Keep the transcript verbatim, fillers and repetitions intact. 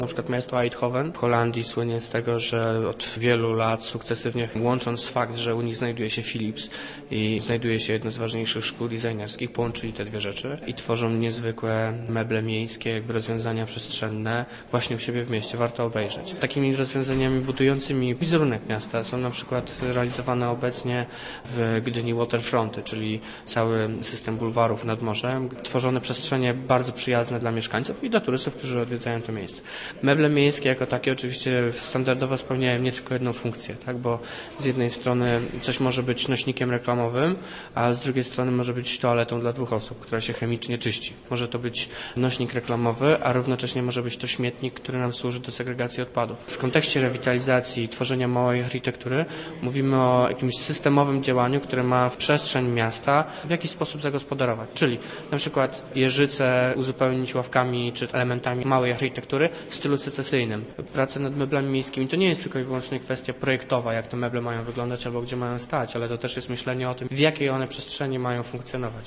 Na przykład miasto Eindhoven w Holandii słynie z tego, że od wielu lat sukcesywnie, łącząc fakt, że u nich znajduje się Philips i znajduje się jedno z ważniejszych szkół designerskich, połączyli te dwie rzeczy i tworzą niezwykłe meble miejskie, jakby rozwiązania przestrzenne właśnie u siebie w mieście. Warto obejrzeć. Takimi rozwiązaniami budującymi wizerunek miasta są na przykład realizowane obecnie w Gdyni waterfronty, czyli cały system bulwarów nad morzem, tworzone przestrzenie bardzo przyjazne dla mieszkańców i dla turystów, którzy odwiedzają to miejsce. Meble miejskie jako takie oczywiście standardowo spełniają nie tylko jedną funkcję, tak? Bo z jednej strony coś może być nośnikiem reklamowym, a z drugiej strony może być toaletą dla dwóch osób, która się chemicznie czyści. Może to być nośnik reklamowy, a równocześnie może być to śmietnik, który nam służy do segregacji odpadów. W kontekście rewitalizacji i tworzenia małej architektury mówimy o jakimś systemowym działaniu, które ma w przestrzeń miasta w jakiś sposób zagospodarować. Czyli na przykład jeżyce uzupełnić ławkami czy elementami małej architektury w stylu secesyjnym. Prace nad meblami miejskimi to nie jest tylko i wyłącznie kwestia projektowa, jak te meble mają wyglądać albo gdzie mają stać, ale to też jest myślenie o tym, w jakiej one przestrzeni mają funkcjonować.